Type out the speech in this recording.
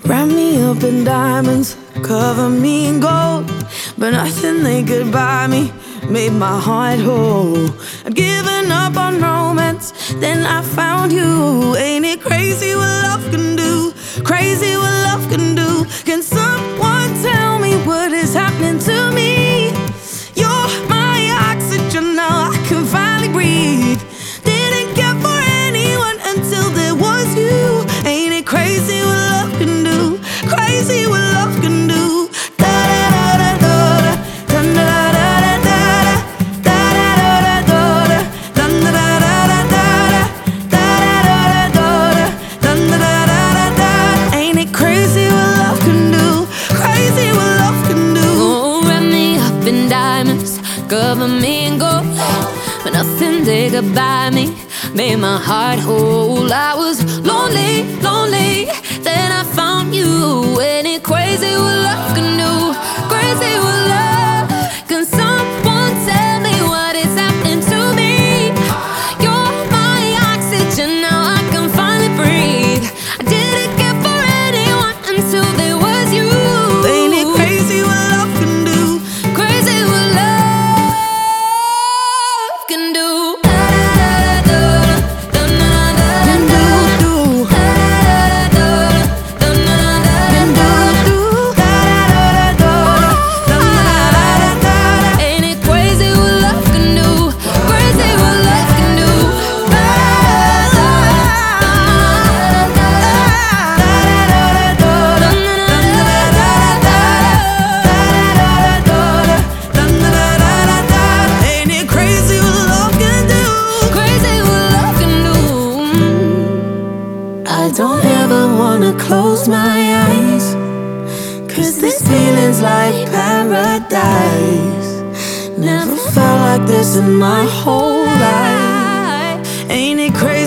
Wrap me up in diamonds, cover me in gold, but nothing they could buy me made my heart whole. I'd given up on romance, then I found you. Ain't it crazy what love can do? Crazy what love can do. Can someone tell me what is happening to me? You're my oxygen, now I can finally breathe. Didn't care for anyone until there was you. Ain't it crazy what love can do? Crazy what love can do. Da da da da da da da da da da. Ain't it crazy what love can do? Crazy what love can do. Oh, wrap me up in diamonds, cover me in gold, but nothing they could buy me made my heart whole. I was lonely, lonely, then I found you. Ain't it crazy what love can do? Crazy what love. Can someone tell me what is happening to me? You're my oxygen, now I can finally breathe. I didn't care for anyone until there was you. Ain't it crazy what love can do? Crazy what love can do. Ain't it crazy what love can do? Crazy what love can do. Ain't it crazy what love can do? Crazy what love can do. I don't ever wanna close my eyes, 'cause this feeling's like paradise. Never felt like this in my whole life. Ain't it crazy?